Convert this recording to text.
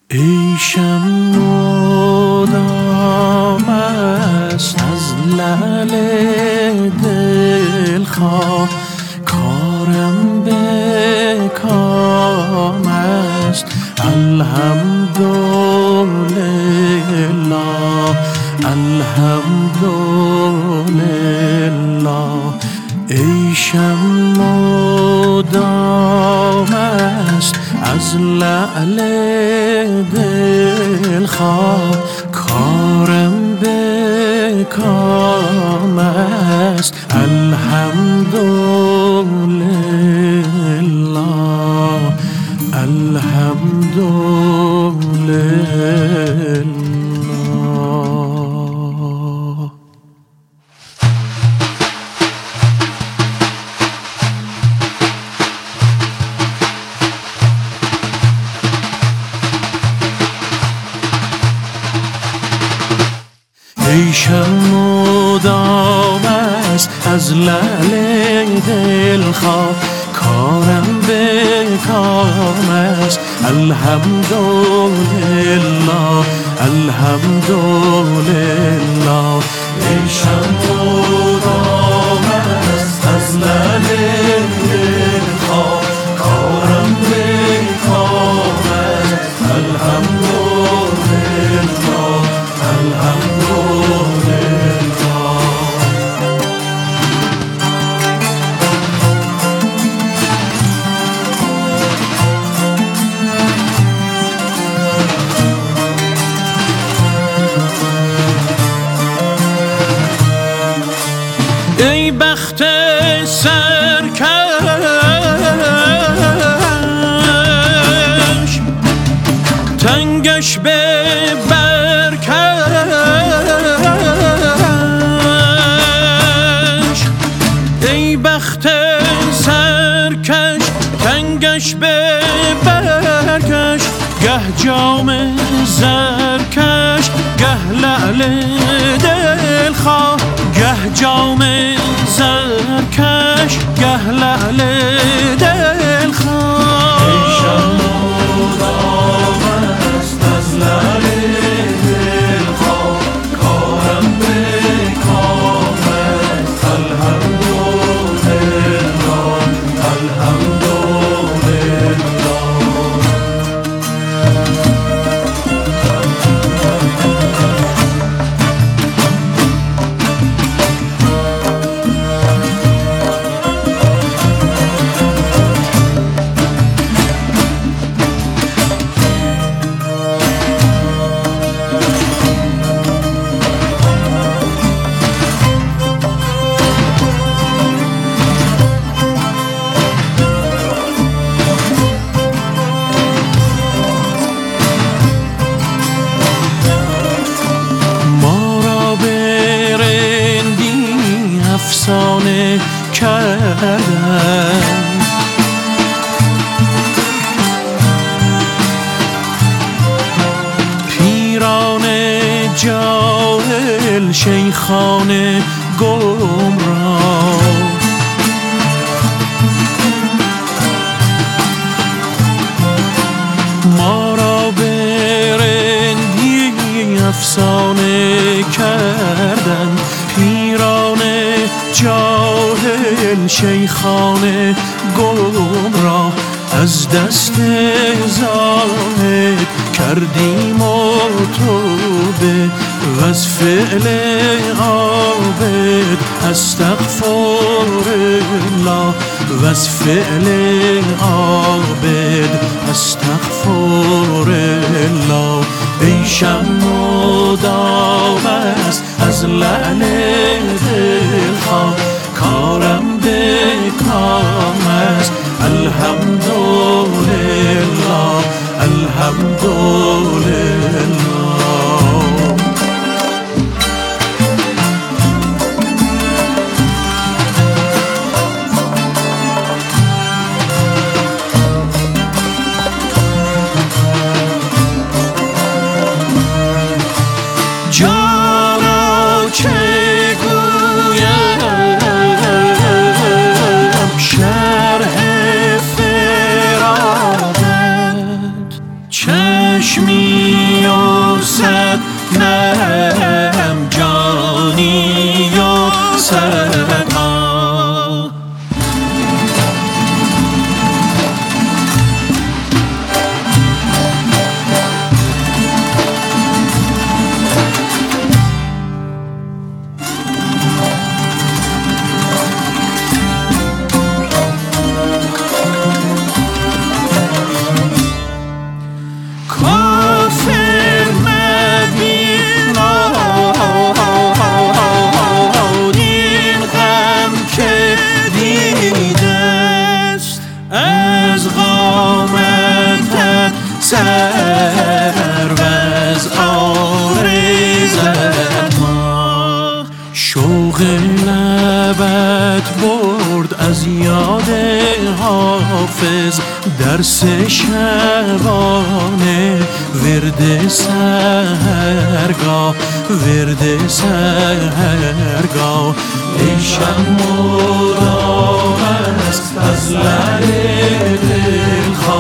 ای شمع مدام است از لعل دلخواه، کارم به کام است الحمدلله الحمدلله. ای شمع مدام است از لعل دلخواه، کارم به کام است الحمدلله الحمدلله. ای شمع مدام است از لعل دلخواه، کارم به کام است الحمدلله الحمدلله. ای شمع مدام است از لعل دلخواه، کارم به کام است الحمدلله الحمدلله. ای بخت سرکش، تنگش به برکش. ای بخت سرکش، تنگش به برکش. گه جام زرکش، گه لعل دلخواه. گه جام زرکش، گه لعل دلخواه. ای شمع مدام است از لعل دلخواه، کارم به کام است الحمدلله الحمدلله. افسانه کردن پیران جاهل، شیخان گمراه. ما را به رندی افسانه کردن پیران جاهل، شیخان گمراه. از دست زاهد کردیم توبه، و از فعل عابد استغفرالله، و از فعل عابد استغفرالله. ای شمع مدام است از لعل دلخواه، کارم به کام است الحمدلله الحمدلله. جانا چه گویم شرح فرادت، چشم چشمی و صد نرم جانی و صد سر و از آرزت ما شوق لبت برد از یاد حافظ درس شبانه ورد سحرگاه ورد سحرگاه ای شمع مدام است از لعل دلخواه